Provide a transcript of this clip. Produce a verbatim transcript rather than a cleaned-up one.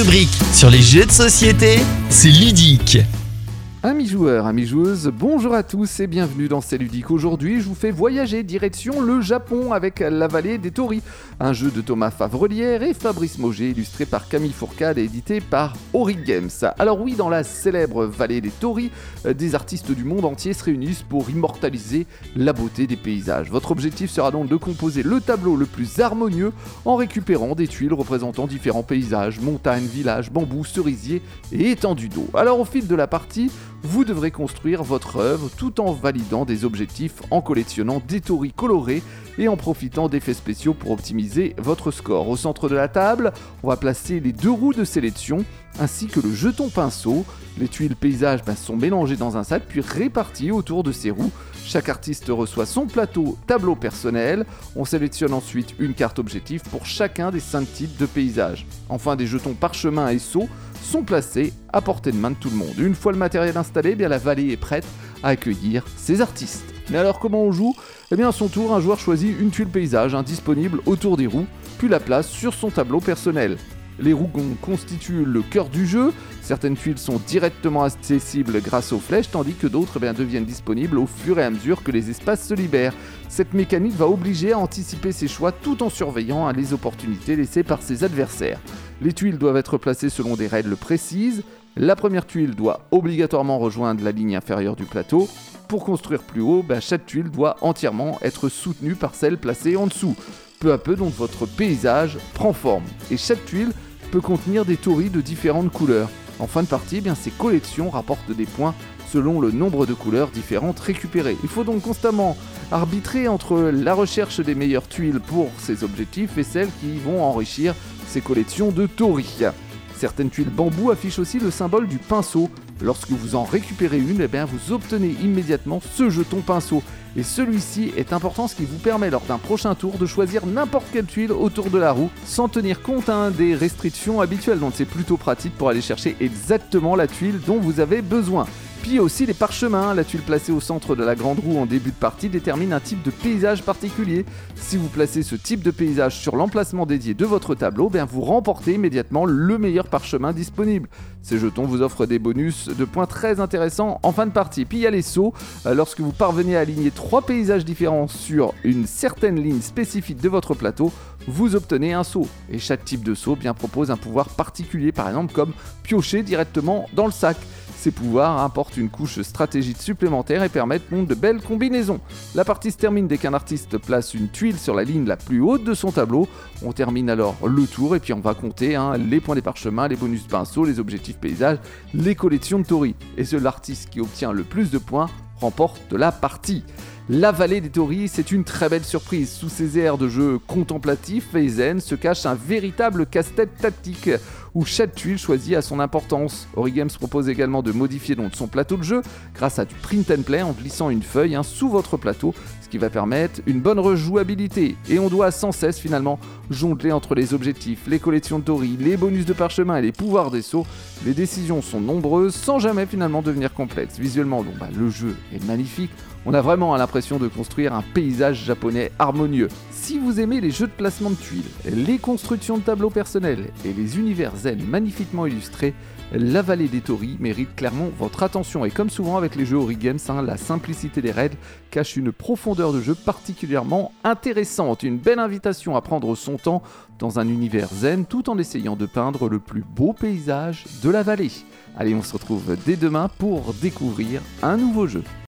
rubrique sur les jeux de société, c'est ludique. Amis joueurs, amis joueuses, bonjour à tous et bienvenue dans C'est Ludique. Aujourd'hui, je vous fais voyager direction le Japon avec La Vallée des Tori, un jeu de Thomas Favrelière et Fabrice Mauger, illustré par Camille Fourcade et édité par Ori Games. Alors oui, dans la célèbre Vallée des Tori, des artistes du monde entier se réunissent pour immortaliser la beauté des paysages. Votre objectif sera donc de composer le tableau le plus harmonieux en récupérant des tuiles représentant différents paysages, montagnes, villages, bambous, cerisiers et étendues d'eau. Alors au fil de la partie, vous devrez construire votre œuvre tout en validant des objectifs, en collectionnant des toris colorés et en profitant d'effets spéciaux pour optimiser votre score. Au centre de la table, on va placer les deux roues de sélection ainsi que le jeton pinceau. Les tuiles paysages ben, sont mélangées dans un sac puis réparties autour de ces roues. Chaque artiste reçoit son plateau tableau personnel. On sélectionne ensuite une carte objectif pour chacun des cinq types de paysages. Enfin, des jetons parchemin et seaux sont placés à portée de main de tout le monde. Une fois le matériel installé, eh bien la vallée est prête à accueillir ses artistes. Mais alors comment on joue ? Eh bien à son tour, un joueur choisit une tuile paysage hein, disponible autour des roues, puis la place sur son tableau personnel. Les roues constituent le cœur du jeu. Certaines tuiles sont directement accessibles grâce aux flèches, tandis que d'autres eh bien, deviennent disponibles au fur et à mesure que les espaces se libèrent. Cette mécanique va obliger à anticiper ses choix tout en surveillant hein, les opportunités laissées par ses adversaires. Les tuiles doivent être placées selon des règles précises. La première tuile doit obligatoirement rejoindre la ligne inférieure du plateau. Pour construire plus haut, ben, chaque tuile doit entièrement être soutenue par celle placée en dessous. Peu à peu, donc, votre paysage prend forme. Et chaque tuile peut contenir des toris de différentes couleurs. En fin de partie, eh bien, ces collections rapportent des points selon le nombre de couleurs différentes récupérées. Il faut donc constamment arbitrer entre la recherche des meilleures tuiles pour ces objectifs et celles qui vont enrichir ces collections de toris. Certaines tuiles bambou affichent aussi le symbole du pinceau. Lorsque vous en récupérez une, eh bien, vous obtenez immédiatement ce jeton pinceau. Et celui-ci est important, ce qui vous permet lors d'un prochain tour de choisir n'importe quelle tuile autour de la roue sans tenir compte hein, des restrictions habituelles. Donc c'est plutôt pratique pour aller chercher exactement la tuile dont vous avez besoin. Puis aussi les parchemins, la tuile placée au centre de la grande roue en début de partie détermine un type de paysage particulier. Si vous placez ce type de paysage sur l'emplacement dédié de votre tableau, bien vous remportez immédiatement le meilleur parchemin disponible. Ces jetons vous offrent des bonus de points très intéressants en fin de partie. Puis il y a les sauts, lorsque vous parvenez à aligner trois paysages différents sur une certaine ligne spécifique de votre plateau, vous obtenez un saut. Et chaque type de saut bien propose un pouvoir particulier, par exemple comme piocher directement dans le sac. Ces pouvoirs apportent une couche stratégique supplémentaire et permettent donc de belles combinaisons. La partie se termine dès qu'un artiste place une tuile sur la ligne la plus haute de son tableau. On termine alors le tour et puis on va compter hein, les points des parchemins, les bonus pinceaux, les objectifs paysages, les collections de toris. Et c'est l'artiste qui obtient le plus de points remporte la partie. La Vallée des Tori, c'est une très belle surprise. Sous ces airs de jeu contemplatif et zen se cache un véritable casse-tête tactique où chaque tuile choisie a son importance. Ori Games propose également de modifier donc son plateau de jeu grâce à du print and play en glissant une feuille hein, sous votre plateau, ce qui va permettre une bonne rejouabilité. Et on doit sans cesse finalement jongler entre les objectifs, les collections de Tori, les bonus de parchemin et les pouvoirs des sauts. Les décisions sont nombreuses sans jamais finalement devenir complexes. Visuellement, donc, bah, le jeu est magnifique. On a vraiment l'impression de construire un paysage japonais harmonieux. Si vous aimez les jeux de placement de tuiles, les constructions de tableaux personnels et les univers zen magnifiquement illustrés, La Vallée des Tori mérite clairement votre attention. Et comme souvent avec les jeux Ori Games, hein, la simplicité des règles cache une profondeur de jeu particulièrement intéressante. Une belle invitation à prendre son temps dans un univers zen tout en essayant de peindre le plus beau paysage de la vallée. Allez, on se retrouve dès demain pour découvrir un nouveau jeu.